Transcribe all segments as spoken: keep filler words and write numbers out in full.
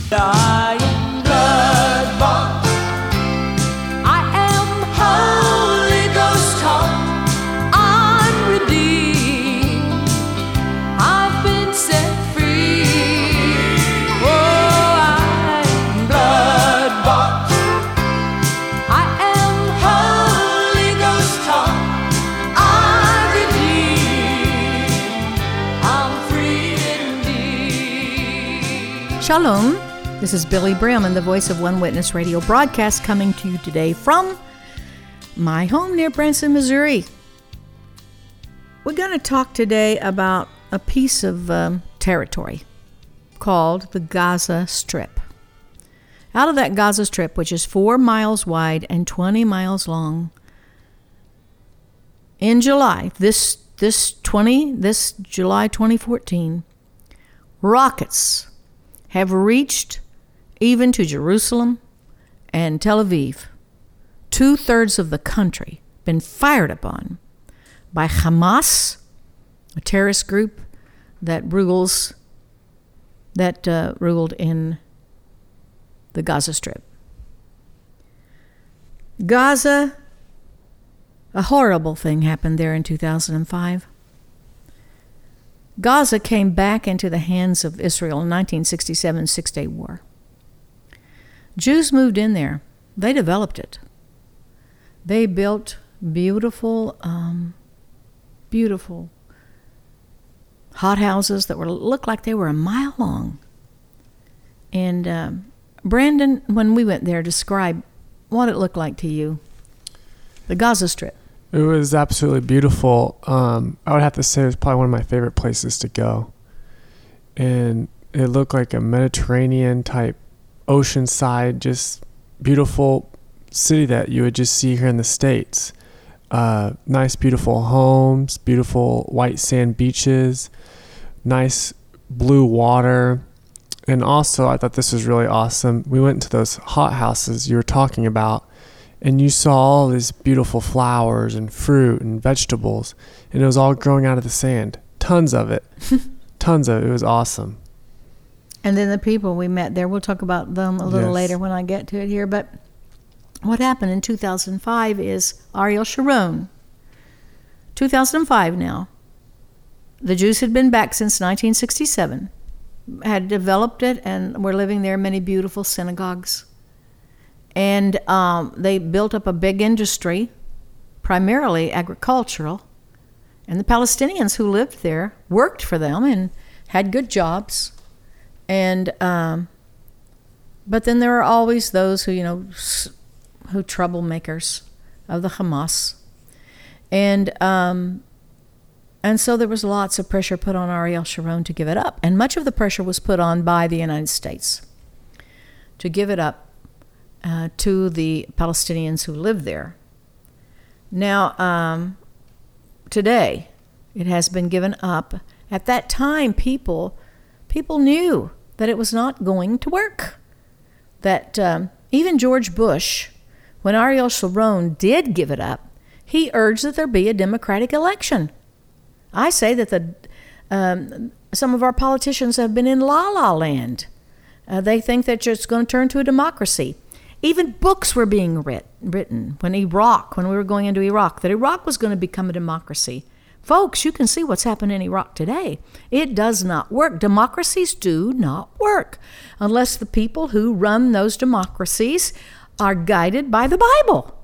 I am blood-bought. I am Holy Ghost taught. I'm redeemed. I've been set free. Oh, I am blood-bought. I am Holy Ghost taught. I'm redeemed. I'm free indeed. Shalom. This is Billy Bremen, the voice of One Witness Radio broadcast, coming to you today from my home near Branson, Missouri. We're going to talk today about a piece of um, territory called the Gaza Strip. Out of that Gaza Strip, which is four miles wide and twenty miles long, in July, this this twenty this July twenty fourteen, rockets have reached even to Jerusalem and Tel Aviv. Two-thirds of the country been fired upon by Hamas, a terrorist group that rules that uh, ruled in the Gaza Strip. Gaza, a horrible thing happened there in two thousand five. Gaza came back into the hands of Israel in nineteen sixty-seven Six-Day War. Jews moved in there. They developed it. They built beautiful, um, beautiful hothouses that were looked like they were a mile long. And uh, Brandon, when we went there, describe what it looked like to you. The Gaza Strip. It was absolutely beautiful. Um, I would have to say it was probably one of my favorite places to go. And it looked like a Mediterranean type oceanside, just beautiful city that you would just see here in the States. Uh, nice, beautiful homes, beautiful white sand beaches, nice blue water. And also, I thought this was really awesome. We went to those hot houses you were talking about, and you saw all these beautiful flowers and fruit and vegetables, and it was all growing out of the sand. Tons of it. Tons of it. It was awesome. And then the people we met there, we'll talk about them a little Yes. later when I get to it here. But what happened in two thousand five is Ariel Sharon. two thousand five now. The Jews had been back since nineteen sixty-seven, had developed it, and were living there in many beautiful synagogues. And um, they built up a big industry, primarily agricultural. And the Palestinians who lived there worked for them and had good jobs. And um, but then there are always those who, you know, who troublemakers of the Hamas. And um, and so there was lots of pressure put on Ariel Sharon to give it up. And much of the pressure was put on by the United States to give it up uh, to the Palestinians who live there. Now, um, today, it has been given up. At that time, people people knew that it was not going to work. That um, even George Bush, when Ariel Sharon did give it up, he urged that there be a democratic election. I say that the um, some of our politicians have been in la-la land. Uh, they think that it's going to turn to a democracy. Even books were being writ- written when Iraq, when we were going into Iraq, that Iraq was going to become a democracy. Folks, you can see what's happened in Iraq today. It does not work. Democracies do not work unless the people who run those democracies are guided by the Bible.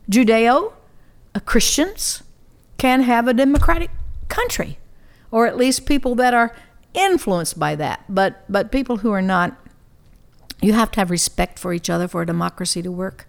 Judeo-Christians can have a democratic country, or at least people that are influenced by that. But but people who are not, you have to have respect for each other for a democracy to work.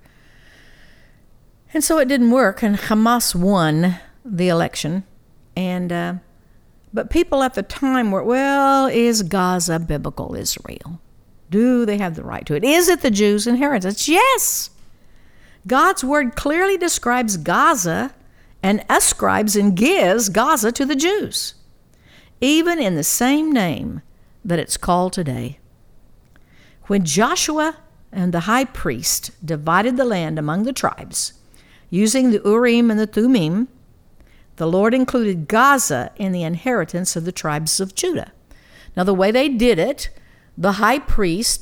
And so it didn't work, and Hamas won the election. And uh, but people at the time were, well, is Gaza biblical Israel? Do they have the right to it? Is it the Jews' inheritance? Yes. God's word clearly describes Gaza and ascribes and gives Gaza to the Jews, even in the same name that it's called today. When Joshua and the high priest divided the land among the tribes, using the Urim and the Thummim, the Lord included Gaza in the inheritance of the tribes of Judah. Now, the way they did it, the high priest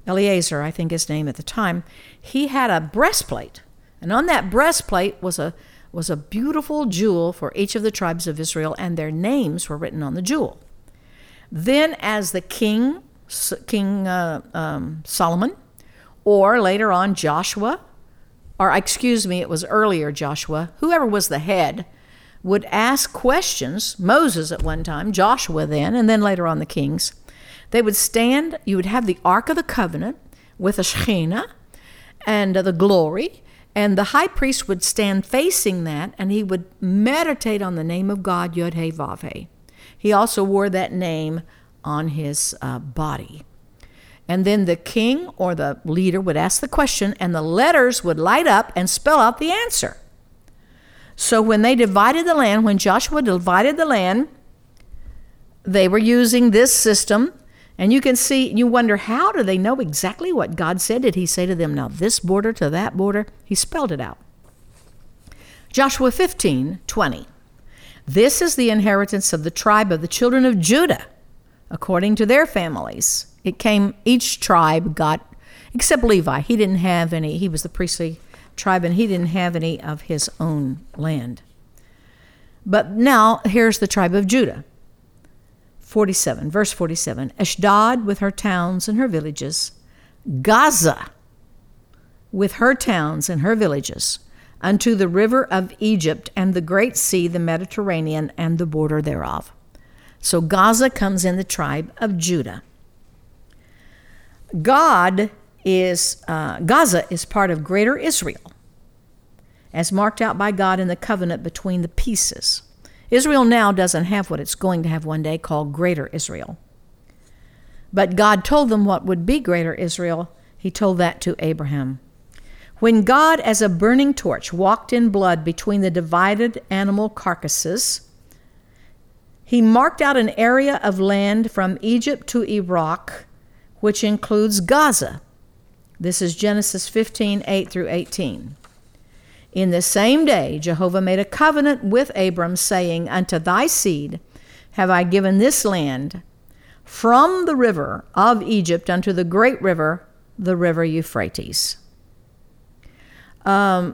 Eleazar, I think his name at the time, he had a breastplate. And on that breastplate was a was a beautiful jewel for each of the tribes of Israel, and their names were written on the jewel. Then as the king, King uh, um, Solomon, or later on Joshua, or excuse me, it was earlier Joshua, whoever was the head, would ask questions, Moses at one time, Joshua then, and then later on the kings. They would stand, you would have the Ark of the Covenant with a Shekhinah and uh, the glory, and the high priest would stand facing that, and he would meditate on the name of God, Yod-Heh-Vav-Heh. He also wore that name on his uh, body. And then the king or the leader would ask the question, and the letters would light up and spell out the answer. So when they divided the land, when Joshua divided the land, they were using this system. And you can see, you wonder, how do they know exactly what God said? Did he say to them, now this border to that border? He spelled it out. Joshua fifteen twenty. This is the inheritance of the tribe of the children of Judah, according to their families. It came, each tribe got, except Levi. He didn't have any, he was the priestly tribe, and he didn't have any of his own land. But now, here's the tribe of Judah. forty-seven, verse forty-seven, Ashdod with her towns and her villages, Gaza with her towns and her villages, unto the river of Egypt and the great sea, the Mediterranean, and the border thereof. So Gaza comes in the tribe of Judah. God is, uh, Gaza is part of greater Israel, as marked out by God in the covenant between the pieces. Israel now doesn't have what it's going to have one day, called Greater Israel. But God told them what would be Greater Israel. He told that to Abraham. When God, as a burning torch, walked in blood between the divided animal carcasses, he marked out an area of land from Egypt to Iraq, which includes Gaza. This is Genesis fifteen, eight through eighteen. In the same day, Jehovah made a covenant with Abram, saying, unto thy seed have I given this land, from the river of Egypt unto the great river, the river Euphrates. Um,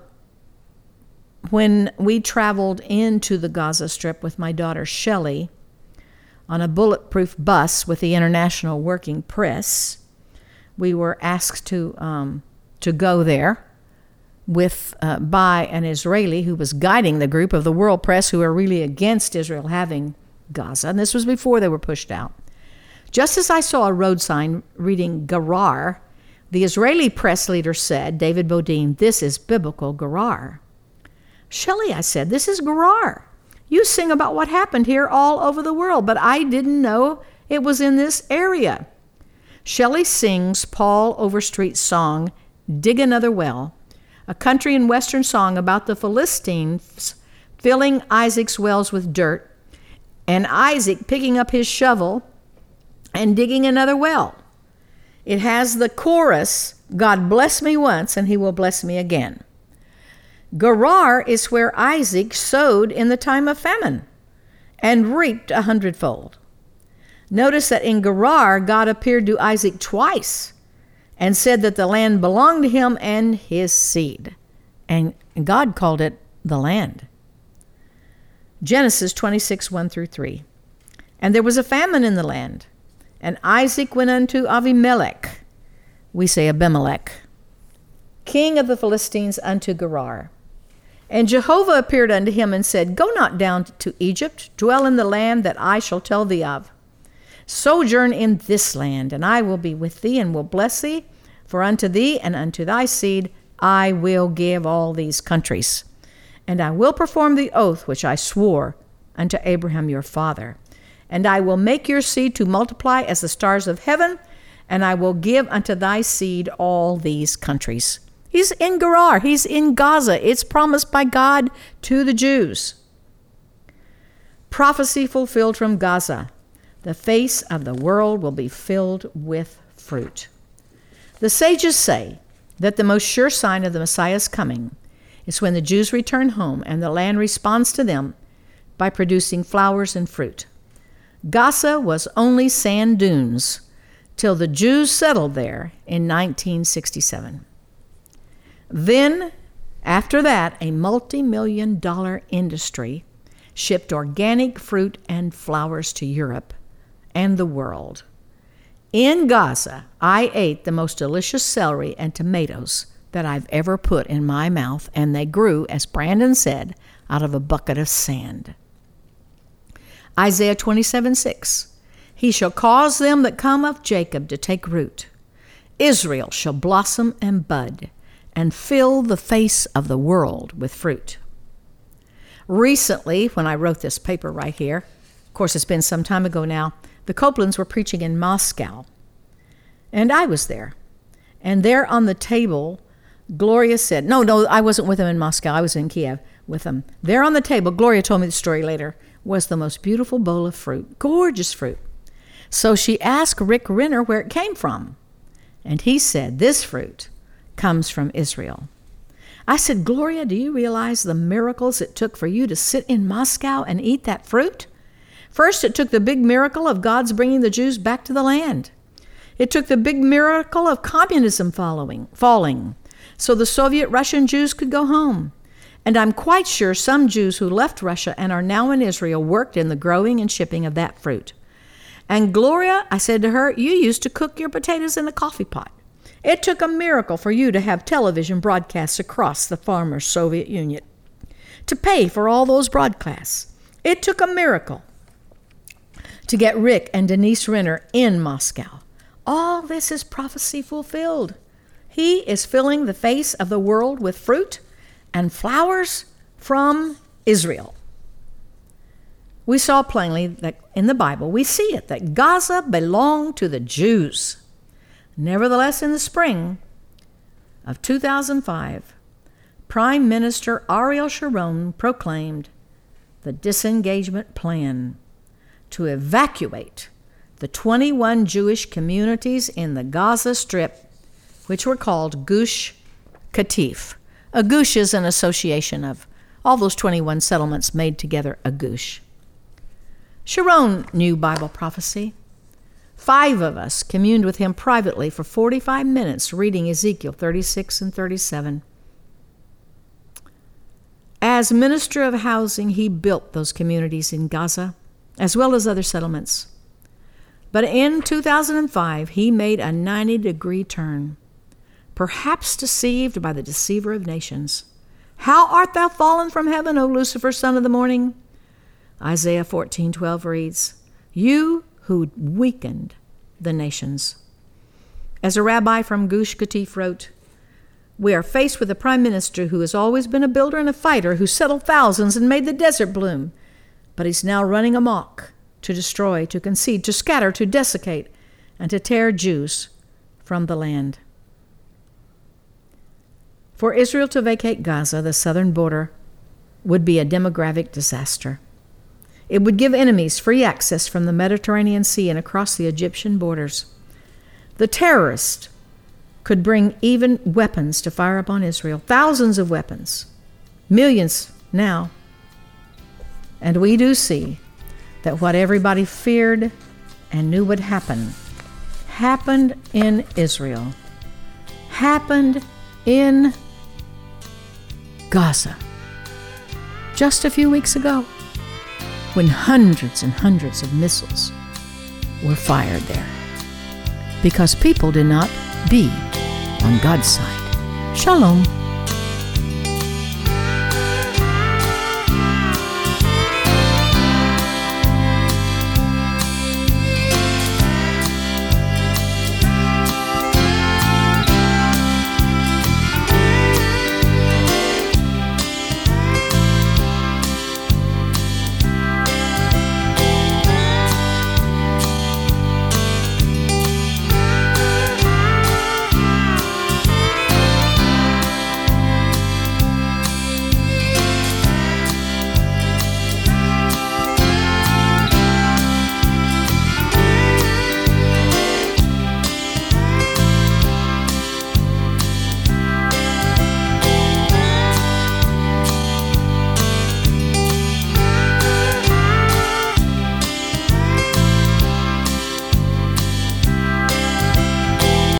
when we traveled into the Gaza Strip with my daughter Shelley on a bulletproof bus with the International Working Press, we were asked to um, to go there with uh, by an Israeli who was guiding the group of the World Press, who are really against Israel having Gaza. And this was before they were pushed out. Just as I saw a road sign reading Gerar, the Israeli press leader said, David Bodine, this is biblical Gerar. Shelley, I said, this is Gerar. You sing about what happened here all over the world, but I didn't know it was in this area. Shelley sings Paul Overstreet's song, Dig Another Well, a country and western song about the Philistines filling Isaac's wells with dirt, and Isaac picking up his shovel and digging another well. It has the chorus, God bless me once and he will bless me again. Gerar is where Isaac sowed in the time of famine and reaped a hundredfold. Notice that in Gerar, God appeared to Isaac twice and said that the land belonged to him and his seed. And God called it the land. Genesis twenty-six, one through three. And there was a famine in the land, and Isaac went unto Avimelech, we say Abimelech, king of the Philistines, unto Gerar. And Jehovah appeared unto him and said, Go not down to Egypt, dwell in the land that I shall tell thee of. Sojourn in this land, and I will be with thee and will bless thee, for unto thee and unto thy seed I will give all these countries. And I will perform the oath which I swore unto Abraham your father. And I will make your seed to multiply as the stars of heaven, and I will give unto thy seed all these countries. He's in Gerar. He's in Gaza. It's promised by God to the Jews. Prophecy fulfilled from Gaza. The face of the world will be filled with fruit. The sages say that the most sure sign of the Messiah's coming is when the Jews return home and the land responds to them by producing flowers and fruit. Gaza was only sand dunes. till the Jews settled there in nineteen sixty-seven. Then, after that, a multi-million dollar industry shipped organic fruit and flowers to Europe and the world. In Gaza, I ate the most delicious celery and tomatoes that I've ever put in my mouth, and they grew, as Brandon said, out of a bucket of sand. Isaiah twenty-seven six, he shall cause them that come of Jacob to take root. Israel shall blossom and bud, and fill the face of the world with fruit. Recently, when I wrote this paper right here, of course it's been some time ago now, the Copelands were preaching in Moscow. And I was there. And there on the table, Gloria said, no, no, I wasn't with them in Moscow. I was in Kiev with them. There on the table, Gloria told me the story later, was the most beautiful bowl of fruit, gorgeous fruit. So she asked Rick Renner where it came from. And he said, this fruit comes from Israel. I said, Gloria, do you realize the miracles it took for you to sit in Moscow and eat that fruit? First, it took the big miracle of God's bringing the Jews back to the land. It took the big miracle of communism following, falling, so the Soviet Russian Jews could go home. And I'm quite sure some Jews who left Russia and are now in Israel worked in the growing and shipping of that fruit. And Gloria, I said to her, you used to cook your potatoes in a coffee pot. It took a miracle for you to have television broadcasts across the former Soviet Union to pay for all those broadcasts. It took a miracle to get Rick and Denise Renner in Moscow. All this is prophecy fulfilled. He is filling the face of the world with fruit and flowers from Israel. We saw plainly that in the Bible, we see it, that Gaza belonged to the Jews. Nevertheless, in the spring of two thousand five, Prime Minister Ariel Sharon proclaimed the disengagement plan to evacuate the twenty-one Jewish communities in the Gaza Strip, which were called Gush Katif. A gush is an association of all those twenty-one settlements made together a gush. Sharon knew Bible prophecy. Five of us communed with him privately for forty-five minutes, reading Ezekiel thirty-six and thirty-seven. As Minister of Housing, he built those communities in Gaza, as well as other settlements. But in two thousand five, he made a ninety-degree turn, perhaps deceived by the deceiver of nations. How art thou fallen from heaven, O Lucifer, son of the morning? Isaiah fourteen twelve reads, you who weakened the nations. As a rabbi from Gush Katif wrote, we are faced with a prime minister who has always been a builder and a fighter, who settled thousands and made the desert bloom, but he's now running amok to destroy, to concede, to scatter, to desiccate, and to tear Jews from the land. For Israel to vacate Gaza, the southern border, would be a demographic disaster. It would give enemies free access from the Mediterranean Sea and across the Egyptian borders. The terrorists could bring even weapons to fire upon Israel, thousands of weapons, millions now. And we do see that what everybody feared and knew would happen, happened in Israel, happened in Gaza just a few weeks ago, when hundreds and hundreds of missiles were fired there, because people did not be on God's side. Shalom.